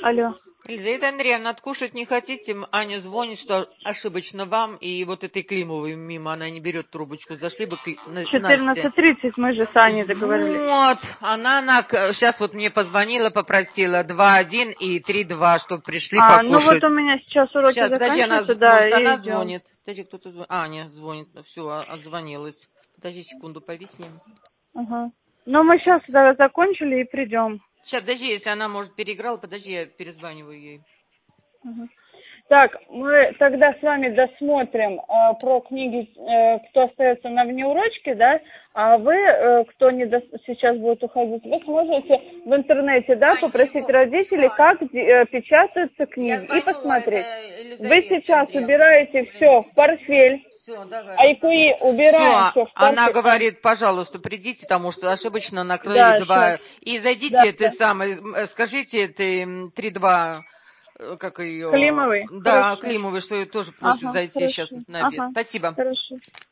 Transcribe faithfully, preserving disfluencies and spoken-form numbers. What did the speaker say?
Алло. Елизавета Андреевна, откушать не хотите? Аня звонит, что ошибочно вам, и вот этой Климовой мимо, она не берет трубочку. Зашли бы к Насте. четырнадцать тридцать мы же с Аней договорились. Вот, она, она сейчас вот мне позвонила, попросила два один и три два, чтобы пришли А, покушать. ну вот у меня сейчас уроки Сейчас, подожди, она, заканчиваются, да, может, и она идем. звонит. Подожди, кто-то звонит. Аня звонит, все, отзвонилась. Подожди секунду, повиснем. Ага. Ну мы сейчас да, закончили и придем. Сейчас, подожди, если она, может, переиграла, подожди, я перезваниваю ей. Ага. Так, мы тогда с вами досмотрим э, про книги, э, кто остается на внеурочке, да, а вы, э, кто не дос... сейчас будет уходить, вы сможете в интернете, да, А, попросить ничего. родителей, Что, как э, печатаются книги, звоню, и посмотреть. это Вы сейчас Андреевна. убираете все в портфель, Все, давай. айкуи убираем Все, все в она портфель. говорит, пожалуйста, придите, потому что ошибочно накрыли Да, сейчас. два. И Да, зайдите, ты да. самый, скажите, ты три два, как ее... Климовый? Да, Хорошо. Климовой, что ее тоже просит Ага, зайти сейчас хорошо. на обед. Ага, Спасибо. хорошо.